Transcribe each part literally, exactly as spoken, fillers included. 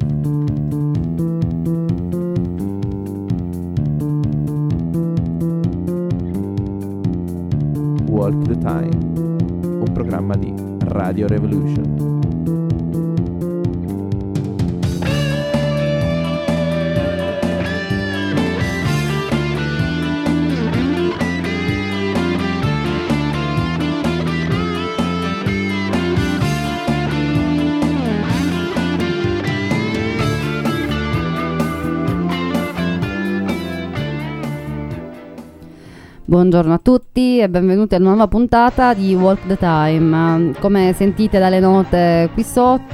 Walk the Time, un programma di Radio Revolution. Buongiorno a tutti e benvenuti a una nuova puntata di Walk the Time. Come sentite dalle note qui sotto,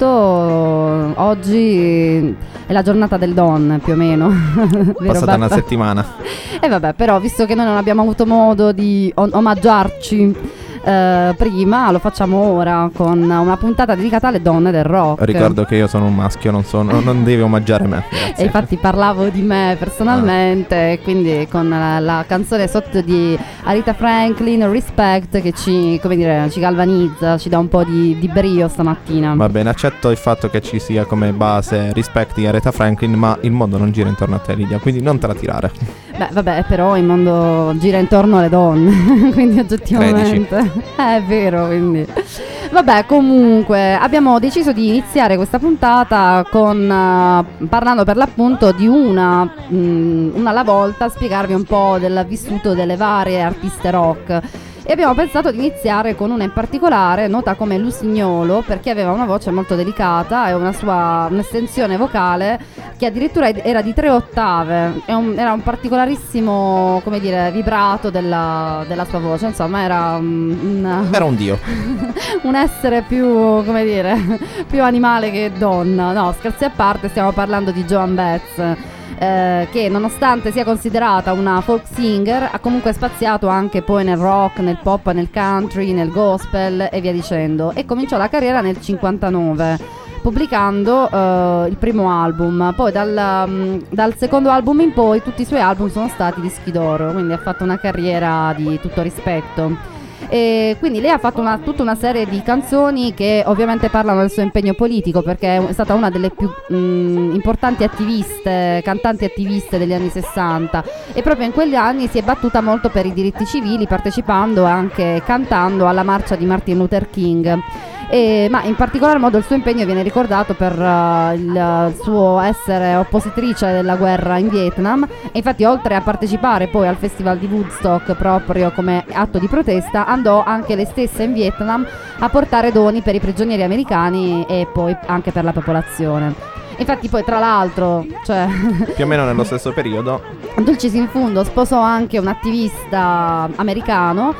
oggi è la giornata del Don, più o meno. Passata una settimana. E vabbè, però visto che noi non abbiamo avuto modo di om- omaggiarci Uh, prima, lo facciamo ora con una puntata dedicata alle donne del rock. Ricordo che io sono un maschio, non, sono, non devi omaggiare me. Grazie. E infatti parlavo di me personalmente, ah. Quindi con la, la canzone sotto di Aretha Franklin, Respect, che ci, come dire, ci galvanizza, ci dà un po' di, di brio stamattina. Va bene, accetto il fatto che ci sia come base Respect di Aretha Franklin, ma il mondo non gira intorno a te, Lidia, quindi non te la tirare. Beh, vabbè, però il mondo gira intorno alle donne, quindi oggettivamente è vero, quindi vabbè, comunque abbiamo deciso di iniziare questa puntata con uh, parlando per l'appunto di una mh, una alla volta, spiegarvi un po' del vissuto delle varie artiste rock. E abbiamo pensato di iniziare con una in particolare, nota come Lusignolo, perché aveva una voce molto delicata e una sua un'estensione vocale che addirittura era di tre ottave. È un, era un particolarissimo, come dire, vibrato della, della sua voce. Insomma, era un, un era un dio. un essere più, come dire, più animale che donna. No, scherzi a parte, stiamo parlando di Joan Baez. Eh, che nonostante sia considerata una folk singer ha comunque spaziato anche poi nel rock, nel pop, nel country, nel gospel e via dicendo, e cominciò la carriera nel cinquantanove pubblicando eh, il primo album. Poi dal, um, dal secondo album in poi tutti i suoi album sono stati dischi d'oro, quindi ha fatto una carriera di tutto rispetto. E quindi lei ha fatto una, tutta una serie di canzoni che ovviamente parlano del suo impegno politico, perché è stata una delle più mh, importanti attiviste, cantanti attiviste degli anni sessanta, e proprio in quegli anni si è battuta molto per i diritti civili, partecipando anche cantando alla marcia di Martin Luther King. E, ma in particolar modo il suo impegno viene ricordato per uh, il, il suo essere oppositrice della guerra in Vietnam, e infatti oltre a partecipare poi al festival di Woodstock proprio come atto di protesta, andò anche lei stessa in Vietnam a portare doni per i prigionieri americani e poi anche per la popolazione. Infatti poi tra l'altro, cioè più o meno nello stesso periodo, Dulcis in fundo sposò anche un attivista americano,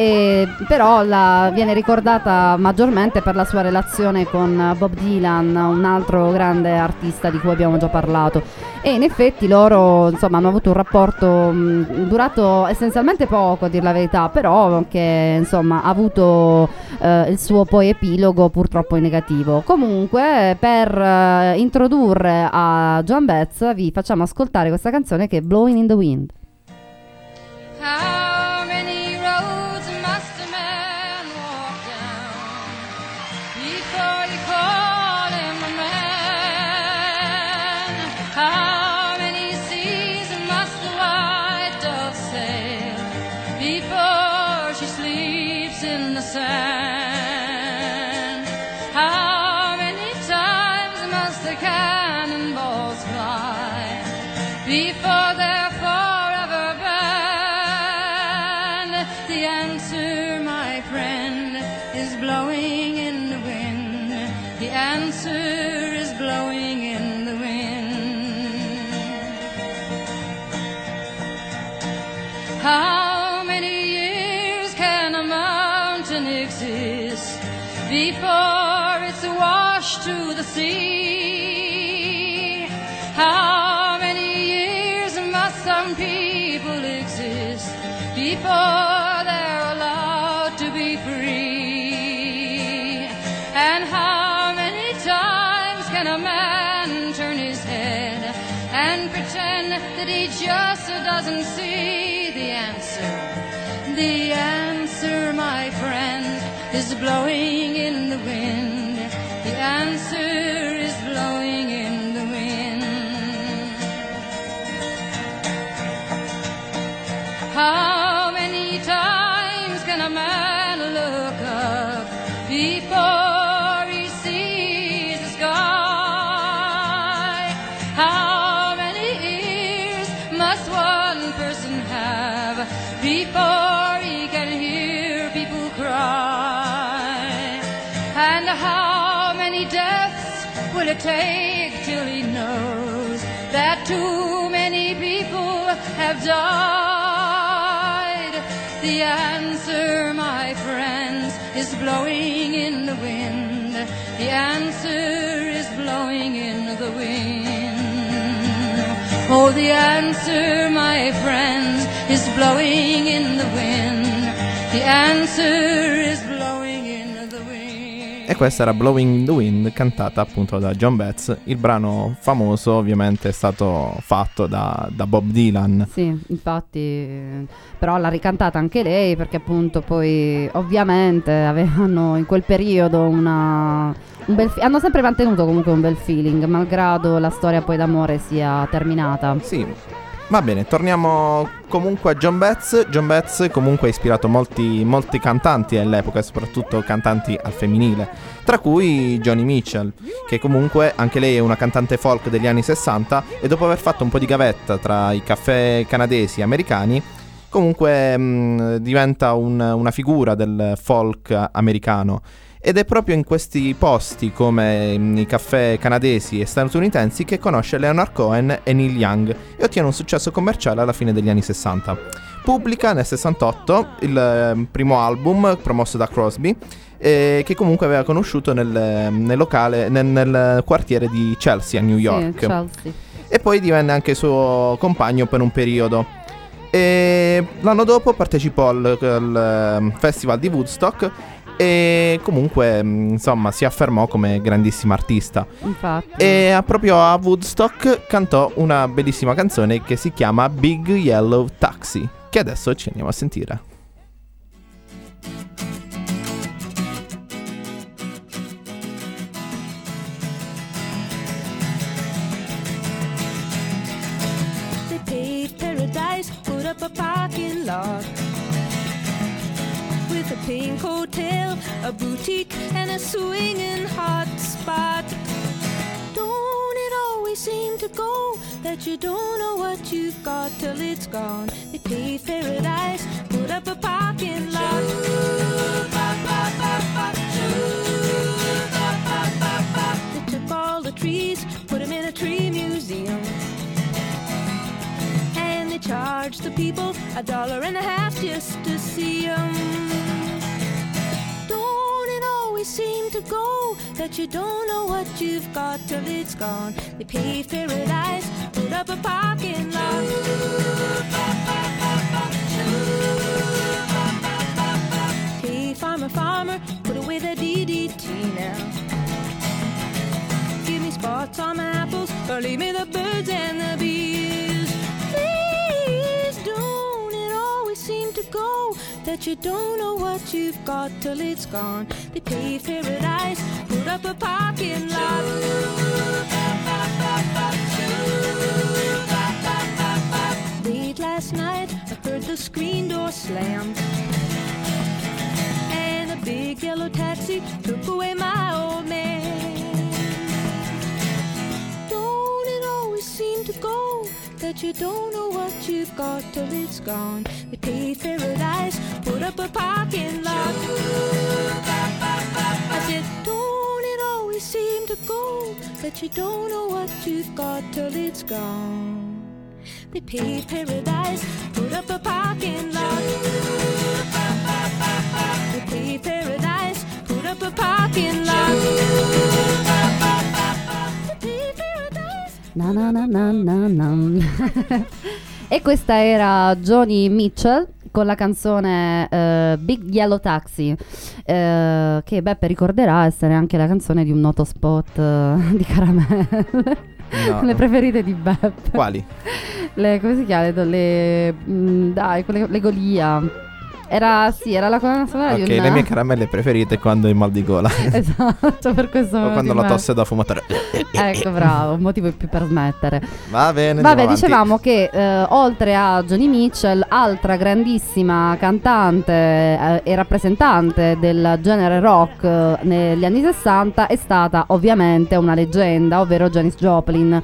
e però la, viene ricordata maggiormente per la sua relazione con Bob Dylan, un altro grande artista di cui abbiamo già parlato. E in effetti loro, insomma, hanno avuto un rapporto mh, durato essenzialmente poco, a dir la verità, però che insomma ha avuto eh, il suo poi epilogo purtroppo in negativo. Comunque, per eh, introdurre a Joan Baez vi facciamo ascoltare questa canzone che è Blowing in the Wind. How many roads must a man walk down before you call him a man? How many seas must the white dove sail before she sleeps in the sand? How many times must the cannonballs fly before they're forever banned? The answer, my friend, is blowing in the wind. The answer is blowing in the wind. How many years can a mountain exist before it's washed to the sea? How many years must some people exist before they're allowed to be free? And how many times can a man turn his head and pretend that he just doesn't see? The answer, the answer, my friend, is blowing in the wind. The answer is blowing in the wind. will it take till he knows that too many people have died? The answer, my friends, is blowing in the wind. The answer is blowing in the wind. Oh, the answer, my friends, is blowing in the wind. The answer is blowing in the wind. E questa era Blowing in the Wind, cantata appunto da John Betts. Il brano famoso ovviamente è stato fatto da, da Bob Dylan. Sì, infatti, però l'ha ricantata anche lei perché appunto poi ovviamente avevano in quel periodo una... Un bel fi- hanno sempre mantenuto comunque un bel feeling, malgrado la storia poi d'amore sia terminata. Sì, va bene, torniamo comunque a John Betts. John Betts comunque ha ispirato molti, molti cantanti all'epoca, soprattutto cantanti al femminile, tra cui Joni Mitchell, che comunque anche lei è una cantante folk degli anni sessanta, e dopo aver fatto un po' di gavetta tra i caffè canadesi e americani, comunque mh, diventa un, una figura del folk americano. Ed è proprio in questi posti come i caffè canadesi e statunitensi che conosce Leonard Cohen e Neil Young e ottiene un successo commerciale alla fine degli anni sessanta. Pubblica nel sessantotto il eh, primo album promosso da Crosby, eh, che comunque aveva conosciuto nel, nel locale, nel, nel quartiere di Chelsea a New York. Sì, Chelsea. E poi divenne anche suo compagno per un periodo. E l'anno dopo partecipò al, al Festival di Woodstock e comunque insomma si affermò come grandissima artista. Infatti. E proprio a Woodstock cantò una bellissima canzone che si chiama Big Yellow Taxi, che adesso ci andiamo a sentire. They paved paradise, put up a parking lot with a pink hotel, a boutique, and a swinging hot spot. Don't it always seem to go that you don't know what you've got till it's gone? They paved paradise, put up a parking lot. They took all the trees, put them in a tree museum, and they charged the people a dollar and a half just to see them. Don't it always seem to go that you don't know what you've got till it's gone? They paved paradise, put up a parking lot. Hey, farmer, farmer, put away the D D T now. Give me spots on my apples, or leave me the birds and the bees. Please, don't it always seem to go that you don't know what you've got till it's gone? They paved paradise, put up a parking lot. Late last night, I heard the screen door slam, and a big yellow taxi took away my old man. Don't it always seem to go that you don't know what you've got till it's gone? They paved paradise, put up a parking lot. I said, don't it always seem to go that you don't know what you've got till it's gone? They paved paradise, put up a parking lot. They paved paradise, put up a parking lot. They paved paradise. Na na na na na na. E questa era Joni Mitchell con la canzone uh, Big Yellow Taxi, uh, che Beppe ricorderà essere anche la canzone di un noto spot uh, di caramelle. No. Le preferite di Beppe. Quali? Le, come si chiama? Le, mh, dai, quelle, le Golia. Era, sì, era la colonna sonora Ok, di una... le mie caramelle preferite quando hai mal di gola. Esatto, per questo O quando ti la me- tosse da fumatore. Ecco, bravo, un motivo in più per smettere. Va bene, Vabbè, andiamo avanti. dicevamo che eh, oltre a Joni Mitchell, altra grandissima cantante eh, e rappresentante del genere rock eh, negli anni sessanta è stata ovviamente una leggenda, ovvero Janis Joplin,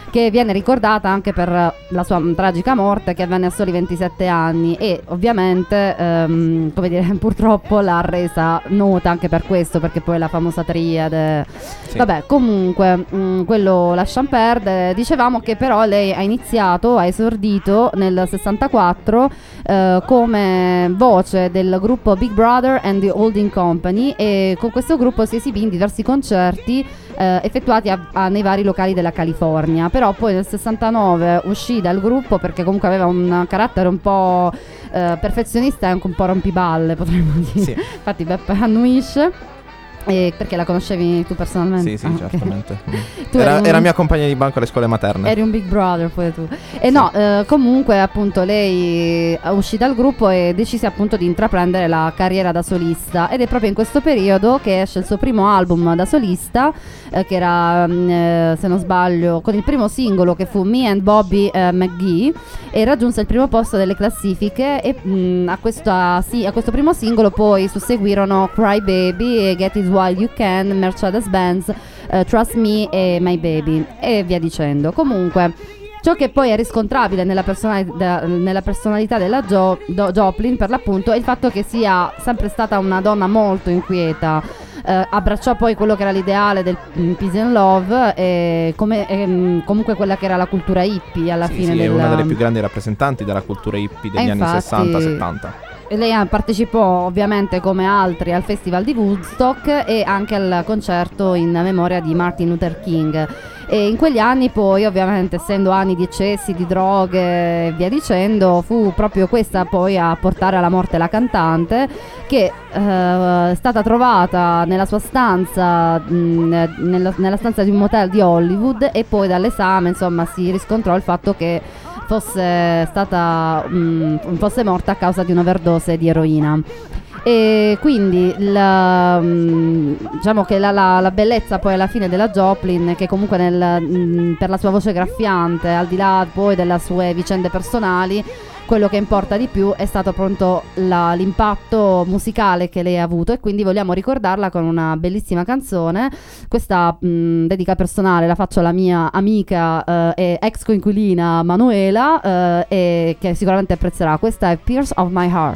che viene ricordata anche per la sua tragica morte che avvenne a soli ventisette anni e ovviamente ehm, come dire, purtroppo l'ha resa nota anche per questo, perché poi la famosa triade, sì. Vabbè, comunque mh, quello lasciamo perdere. Dicevamo che però lei ha iniziato, ha esordito nel sessantaquattro eh, come voce del gruppo Big Brother and the Holding Company, e con questo gruppo si esibì in diversi concerti eh, effettuati a, a, nei vari locali della California. Però poi nel sessantanove uscì dal gruppo perché comunque aveva un carattere un po' eh, perfezionista e anche un po' rompiballe, potremmo dire. Sì. Infatti Beppe annuisce. Eh, perché la conoscevi tu personalmente? Sì, sì, ah, certamente. Okay. Era, un... era mia compagna di banco alle scuole materne. Eri un Big Brother poi tu. E sì. no, eh, comunque appunto lei uscì dal gruppo e decise appunto di intraprendere la carriera da solista, ed è proprio in questo periodo che esce il suo primo album da solista, eh, che era eh, se non sbaglio con il primo singolo che fu Me and Bobby eh, McGee, e raggiunse il primo posto delle classifiche. E mh, a, questa, sì, a questo primo singolo poi susseguirono Cry Baby e Get It While You Can, Mercedes-Benz, uh, Trust Me e My Baby, e via dicendo. Comunque ciò che poi è riscontrabile nella, personali- da, nella personalità della jo- do- Joplin per l'appunto è il fatto che sia sempre stata una donna molto inquieta. Uh, abbracciò poi quello che era l'ideale del mm, peace and love, e come, e, comunque quella che era la cultura hippie alla sì, fine sì, del... è una delle più grandi rappresentanti della cultura hippie degli infatti, anni sessanta settanta. Lei partecipò ovviamente come altri al Festival di Woodstock e anche al concerto in memoria di Martin Luther King. E in quegli anni poi, ovviamente, essendo anni di eccessi, di droghe e via dicendo, fu proprio questa poi a portare alla morte la cantante, che eh, è stata trovata nella sua stanza, mh, nella, nella stanza di un motel di Hollywood, e poi dall'esame insomma si riscontrò il fatto che fosse stata mh, fosse morta a causa di un'overdose di eroina. E quindi la, mh, diciamo che la, la, la bellezza poi alla fine della Joplin, che comunque nel, mh, per la sua voce graffiante, al di là poi delle sue vicende personali, quello che importa di più è stato appunto la, l'impatto musicale che lei ha avuto, e quindi vogliamo ricordarla con una bellissima canzone. Questa mh, dedica personale la faccio alla mia amica eh, e ex coinquilina Manuela, eh, e che sicuramente apprezzerà. Questa è Pierce of My Heart.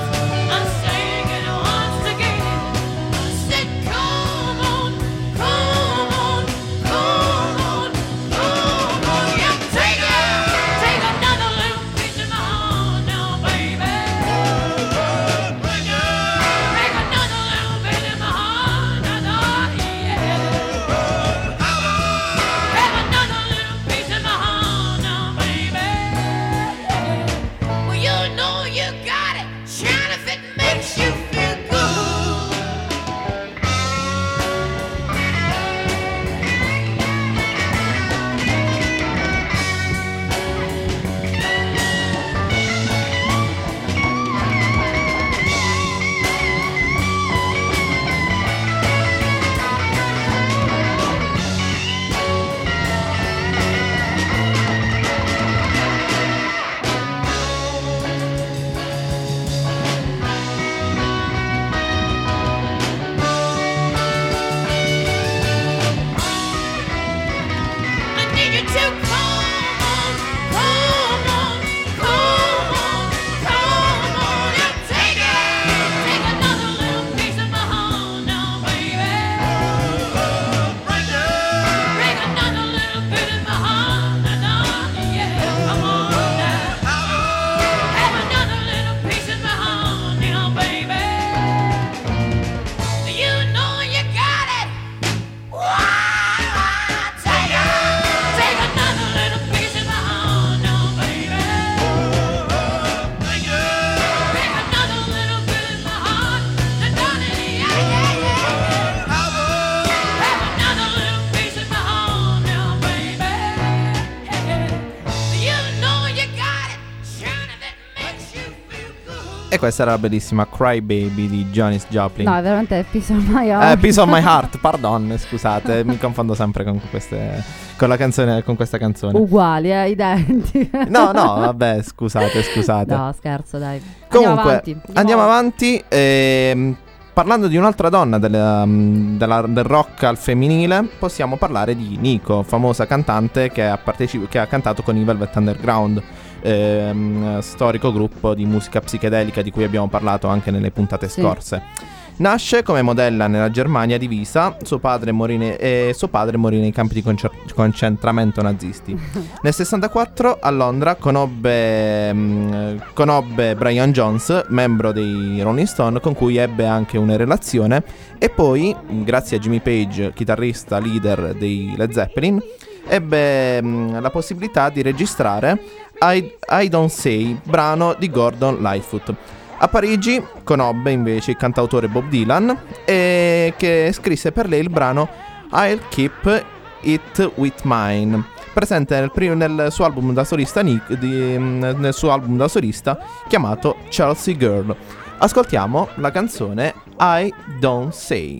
Come E questa era la bellissima Cry Baby di Janis Joplin. No, è veramente Piece of My Heart. Eh, Piece of My Heart, pardon, scusate, mi confondo sempre con queste con la canzone, con questa canzone. Uguali, eh, identiche. No, no, vabbè, scusate, scusate. No, scherzo, dai. Comunque, andiamo avanti. Andiamo andiamo avanti. avanti ehm, parlando di un'altra donna della- della- del rock al femminile, possiamo parlare di Nico, famosa cantante che ha, parteci- che ha cantato con i Velvet Underground, ehm, storico gruppo di musica psichedelica di cui abbiamo parlato anche nelle puntate Sì. scorse. Nasce come modella nella Germania divisa, suo padre morì ne- e suo padre morì nei campi di concer- concentramento nazisti. Nel sessantaquattro a Londra conobbe, mh, conobbe Brian Jones, membro dei Rolling Stone, con cui ebbe anche una relazione, e poi, mh, grazie a Jimmy Page, chitarrista leader dei Led Zeppelin, ebbe mh, la possibilità di registrare I, I Don't Say, brano di Gordon Lightfoot. A Parigi conobbe invece il cantautore Bob Dylan, e che scrisse per lei il brano I'll Keep It With Mine, presente nel, prim- nel suo album da solista Nick, di, nel suo album da solista chiamato Chelsea Girl. Ascoltiamo la canzone I Don't Say.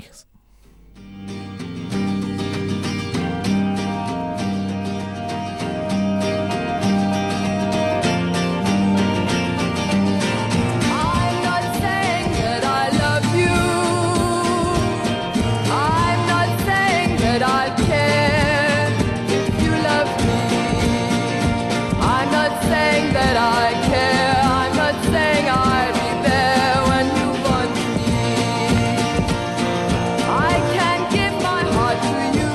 I'm not saying that I love you. I'm not saying that I care if you love me. I'm not saying that I care. I'm not saying I'll be there when you want me. I can't give my heart to you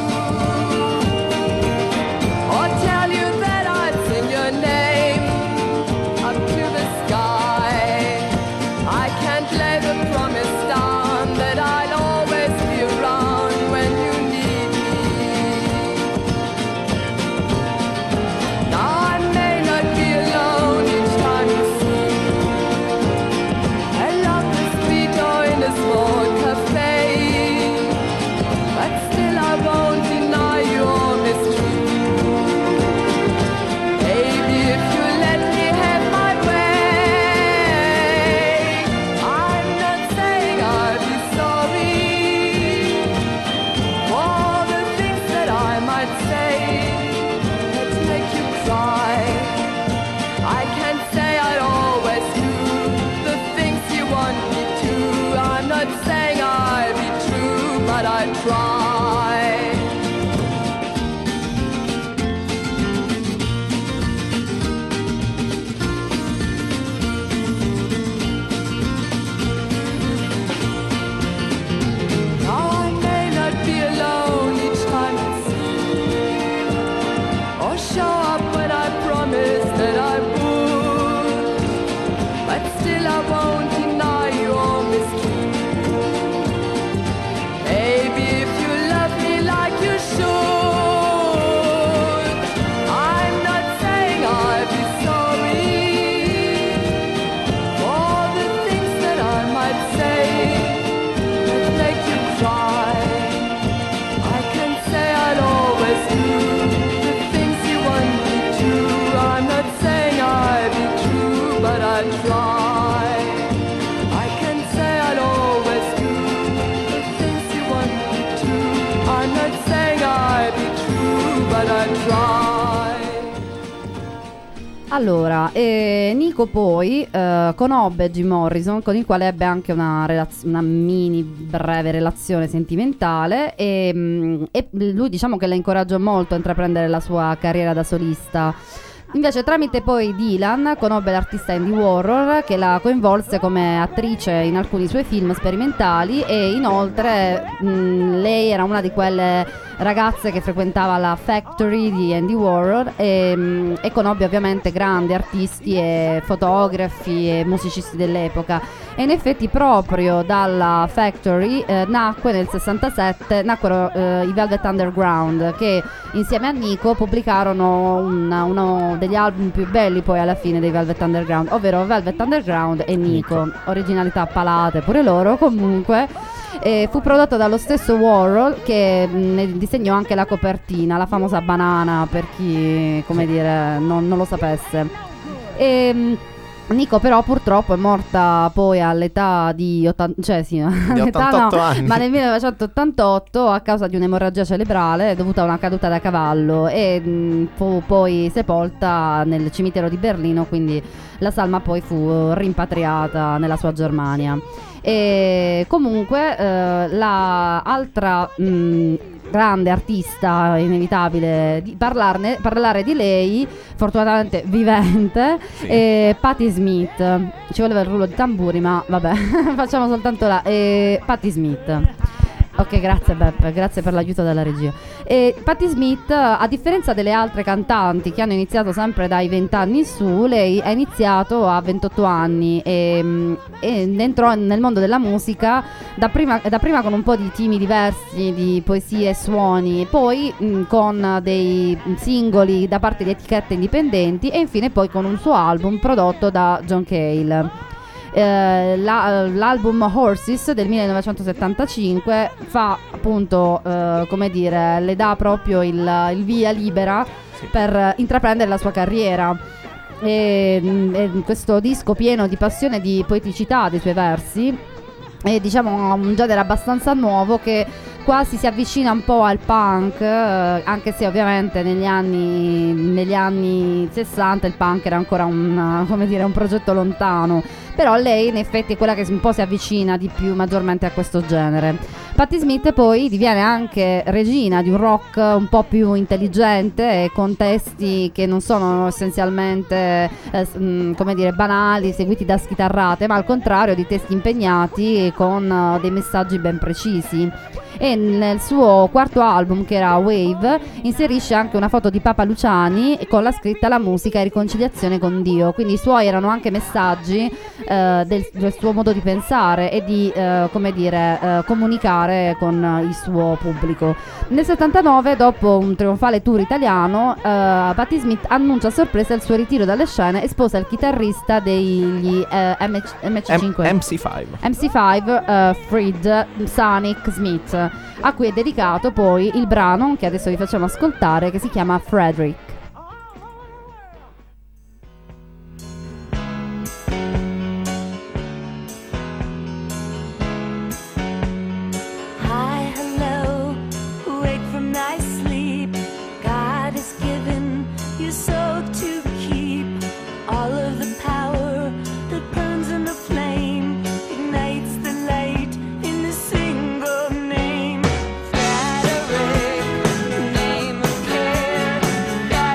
or tell you that I'd sing your name up to the sky. I can't lay the promise down that I'll always be around when you need me. Now I may not be alone each time you see a loveless street or in a small cafe, but still I won't deny you or mistreat you. Baby, if you let me have my way, I'm not saying I'll be sorry for the things that I might say that make you cry. I can't say I'd always do the things you want me to. I'm not saying I'll be true, but I try. Now I may not be alone each time you see or show up when I promised that I would, but still I won't deny you or mistreat you. Baby, if you love me like you should, I'm not saying I'll be sorry for the things that I might say that make you cry. I can say I'd always do the things you want me to. I'm not saying I'd be true, but I'd try. I can say I'd always do the things you want me to. I'm not saying I'd be true, but I'd try. Allora, eh, Nico poi eh, conobbe Jim Morrison, con il quale ebbe anche una, relaz- una mini breve relazione sentimentale, e, mm, e lui diciamo che la incoraggiò molto a intraprendere la sua carriera da solista. Invece tramite poi Dylan conobbe l'artista Andy Warhol, che la coinvolse come attrice in alcuni suoi film sperimentali, e inoltre mh, lei era una di quelle ragazze che frequentava la Factory di Andy Warhol, e, mh, e conobbe ovviamente grandi artisti e fotografi e musicisti dell'epoca. E in effetti proprio dalla Factory eh, nacque nel sessantasette nacquero eh, i Velvet Underground, che insieme a Nico pubblicarono una- uno degli album più belli poi alla fine dei Velvet Underground, ovvero Velvet Underground e Nico. Originalità palate pure loro comunque. E fu prodotto dallo stesso Warhol, che mh, ne disegnò anche la copertina, la famosa banana, per chi, come dire, non, non lo sapesse. E, mh, Nico però purtroppo è morta poi all'età di, ottanta, cioè sì, Di ottantotto no, anni. ma nel millenovecentottantotto a causa di un'emorragia cerebrale dovuta a una caduta da cavallo e mh, fu poi sepolta nel cimitero di Berlino, quindi la salma poi fu rimpatriata nella sua Germania. E comunque eh, la altra mh, grande artista, inevitabile di parlarne, parlare di lei, fortunatamente vivente, Sì. è Patti Smith. Ci voleva il rullo di tamburi, ma vabbè, facciamo soltanto la e Patti Smith. Ok, grazie Beppe, grazie per l'aiuto della regia. E Patti Smith, a differenza delle altre cantanti che hanno iniziato sempre dai venti anni in su, lei ha iniziato a ventotto anni e, e entrò nel mondo della musica da prima, da prima con un po' di timidi versi, di poesie e suoni, poi mh, con dei singoli da parte di etichette indipendenti e infine poi con un suo album prodotto da John Cale. Eh, la, l'album Horses del millenovecentosettantacinque fa appunto eh, come dire, le dà proprio il, il via libera Sì. per intraprendere la sua carriera. E, e questo disco pieno di passione e di poeticità dei suoi versi è diciamo un genere abbastanza nuovo che quasi si avvicina un po' al punk, eh, anche se ovviamente negli anni, negli anni sessanta il punk era ancora un, come dire, un progetto lontano, però lei in effetti è quella che un po' si avvicina di più maggiormente a questo genere. Patti Smith poi diviene anche regina di un rock un po' più intelligente e con testi che non sono essenzialmente eh, mh, come dire banali, seguiti da schitarrate, ma al contrario di testi impegnati con uh, dei messaggi ben precisi. E nel suo quarto album, che era Wave, inserisce anche una foto di Papa Luciani con la scritta "La musica e riconciliazione con Dio", quindi i suoi erano anche messaggi eh, del, del suo modo di pensare e di eh, come dire eh, comunicare con il suo pubblico. Nel settantanove, dopo un trionfale tour italiano, eh, Patti Smith annuncia a sorpresa il suo ritiro dalle scene e sposa il chitarrista degli eh, M C cinque M- MC cinque. M C cinque, uh, Fred Sonic Smith, a cui è dedicato poi il brano che adesso vi facciamo ascoltare, che si chiama Frederick. Hi, hello, wake from nice sleep. God has given you soul to keep. All of the power that burns in the flame ignites the light in a single name. Frederick, name of care.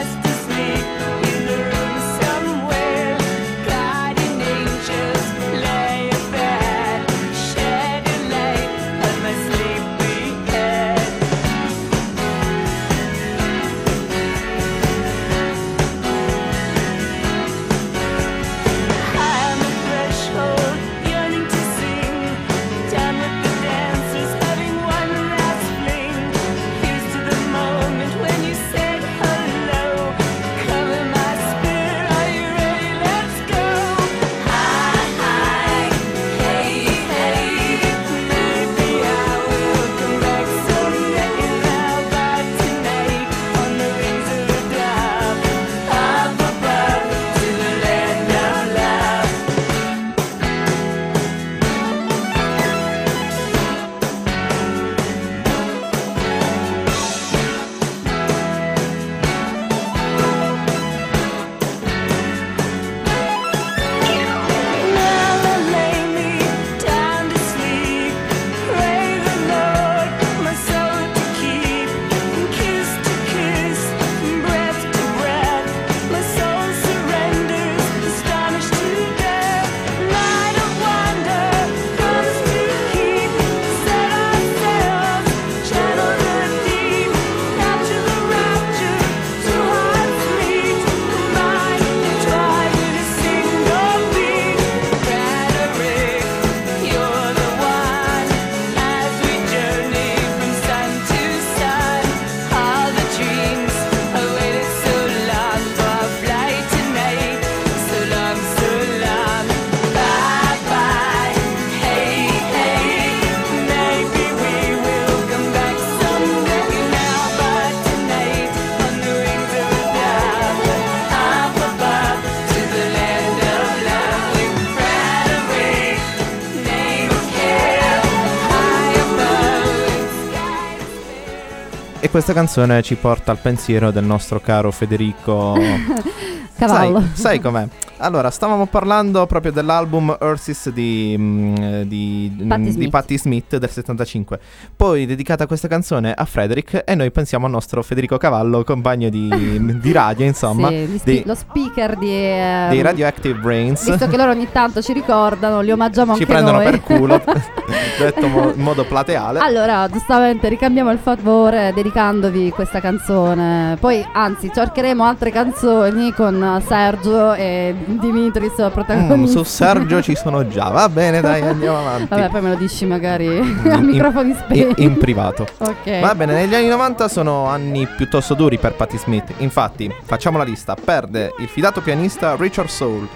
E questa canzone ci porta al pensiero del nostro caro Federico Cavallo. Sai, sai com'è? Allora, stavamo parlando proprio dell'album Earthis di, mm, di, Patti di Smith. Patti Smith del settantacinque. Poi dedicata questa canzone a Frederick, e noi pensiamo al nostro Federico Cavallo, compagno di, di radio, insomma, Sì, gli spe- dei, lo speaker di, ehm, dei Radioactive Brains. visto che loro ogni tanto ci ricordano, li omaggiamo Ci anche prendono noi. per culo, detto mo- in modo plateale. Allora, giustamente ricambiamo il favore dedicandovi questa canzone. Poi, anzi, cercheremo altre canzoni con Sergio e Dimitris Mm, protagonisti. su Sergio ci sono già. Va bene, dai, andiamo avanti. Vabbè, poi me lo dici magari a In- microfoni in, spenti. in privato. Ok. Va bene, negli anni novanta sono anni piuttosto duri per Patti Smith. Infatti, facciamo la lista. Perde il fidato pianista Richard Soul.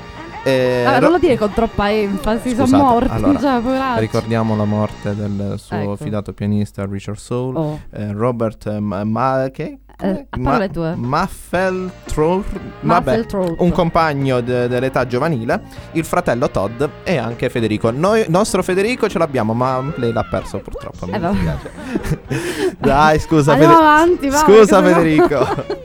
E Vabbè, Ro- non lo dire con troppa enfasi, sono Scusate, morti. allora, cioè, poveracci. ricordiamo la morte del suo Ecco. fidato pianista Richard Soul. Oh. eh, Robert eh, Ma, Ma- che? Eh, a parole tue. Maffeltrout. Vabbè, Maffeltrout. un compagno de- dell'età giovanile, il fratello Todd e anche Federico. Noi, nostro Federico ce l'abbiamo, ma lei l'ha perso purtroppo. Mi Eh, vabbè. dispiace. Dai, scusa, Andiamo Fede- avanti, vai, scusa che se no- Federico.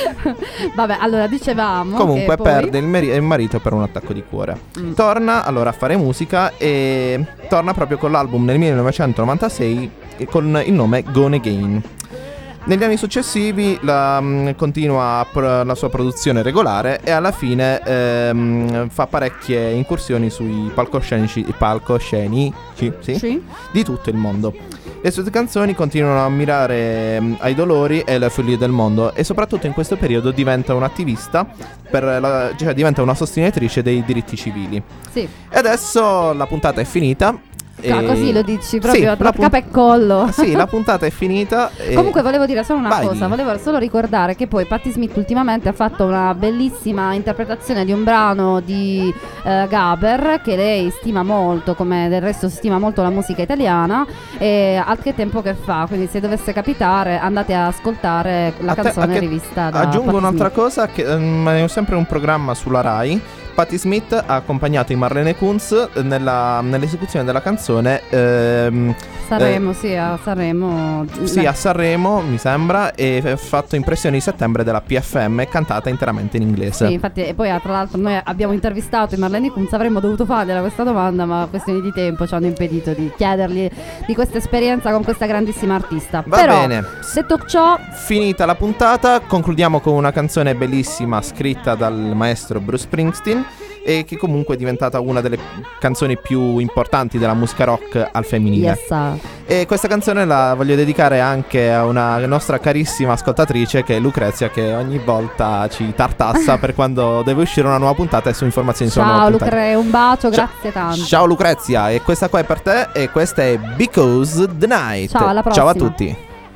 Vabbè, allora dicevamo Comunque che poi- perde il, meri- il marito per un attacco di cuore. Mm. Torna allora a fare musica e torna proprio con l'album nel millenovecentonovantasei e con il nome Gone Again. Negli anni successivi la, mh, continua pr- la sua produzione regolare e alla fine ehm, fa parecchie incursioni sui palcoscenici, palcoscenici sì? Sì. di tutto il mondo. Le sue canzoni continuano a mirare mh, ai dolori e alle follie del mondo, e soprattutto in questo periodo diventa un'attivista, per la, cioè diventa una sostenitrice dei diritti civili. Sì. E adesso la puntata è finita. Ah, e- così lo dici Sì, proprio tra la pun- capo e collo. Sì, la puntata è finita. e- Comunque volevo dire solo una Vai, cosa, di. volevo solo ricordare che poi Patti Smith ultimamente ha fatto una bellissima interpretazione di un brano di eh, Gaber, che lei stima molto, come del resto stima molto la musica italiana, e al che tempo che fa, quindi se dovesse capitare andate a ascoltare la A te- canzone a che- rivista da Aggiungo Patti un'altra Smith. cosa, che ehm, è sempre un programma sulla Rai. Patti Smith ha accompagnato i Marlene Kunz nella- nell'esecuzione della canzone ehm, Sanremo, sì, a Sanremo. sì, a Sanremo, mi sembra, e ha fatto impressioni di settembre della P F M, cantata interamente in inglese. Sì, infatti, e poi ah, tra l'altro noi abbiamo intervistato i Marlene Kunz, avremmo dovuto fargliela questa domanda, ma questioni di tempo ci hanno impedito di chiedergli di questa esperienza con questa grandissima artista. Va Però, bene. detto ciò, Finita la puntata, concludiamo con una canzone bellissima scritta dal maestro Bruce Springsteen, e che comunque è diventata una delle canzoni più importanti della musica rock al femminile. yes, ah. E questa canzone la voglio dedicare anche a una nostra carissima ascoltatrice, che è Lucrezia, che ogni volta ci tartassa per quando deve uscire una nuova puntata e su informazioni sulla Ciao nuova puntata. Lucre, un bacio, Ciao- grazie tanto. Ciao Lucrezia, e questa qua è per te, e questa è Because the Night. Ciao, alla Ciao a prossima. tutti.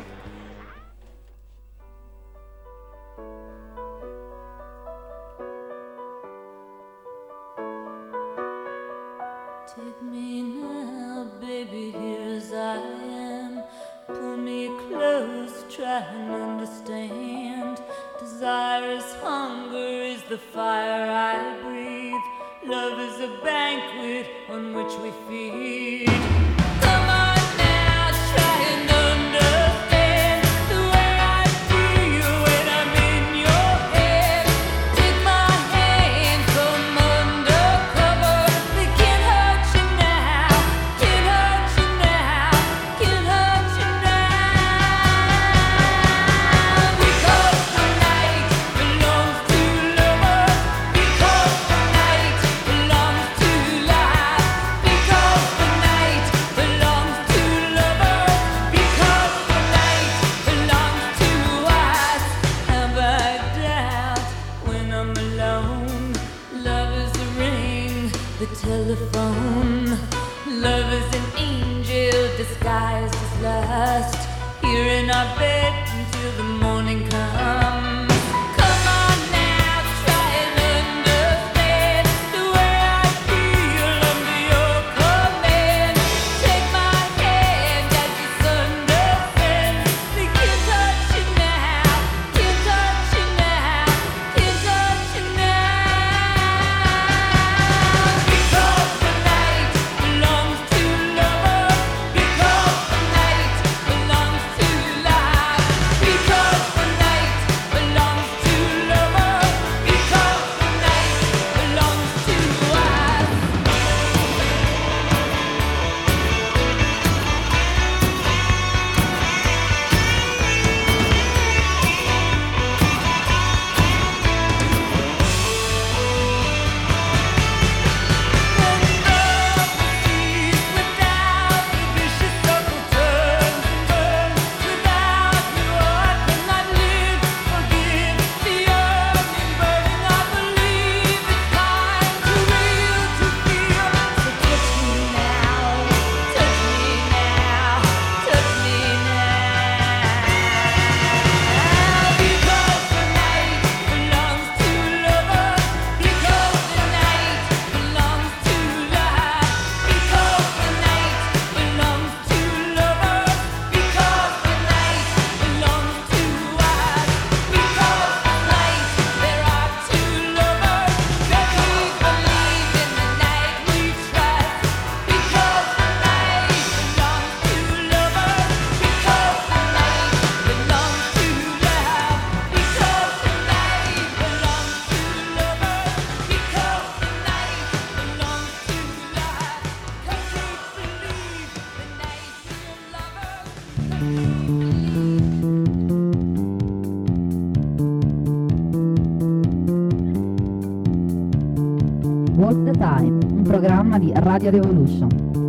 Take me now, baby, here as I am. Pull me close, try and understand. Desire is hunger, is the fire I breathe. Love is a banquet on which we feed. Come on now, try and understand the way I feel when I'm in your head. Take my hand, come undercover. We can't hurt you now, can't hurt you now, can't hurt you now. Because the night belongs to lovers. Because the night belongs to life. Because the night belongs to lovers. Because the night belongs to us. Have I doubt when I'm alone? Love is the ring, the telephone. Love is an angel disguised as lust. Here in our bed until the morning comes. Come on now, try and understand the way I feel under your command. Take my hand as the sun descends. We can't touch you now, can't touch you now, can't touch you now. Because the night belongs to lovers. Because the night belongs to life. un programma di Radio Revolution.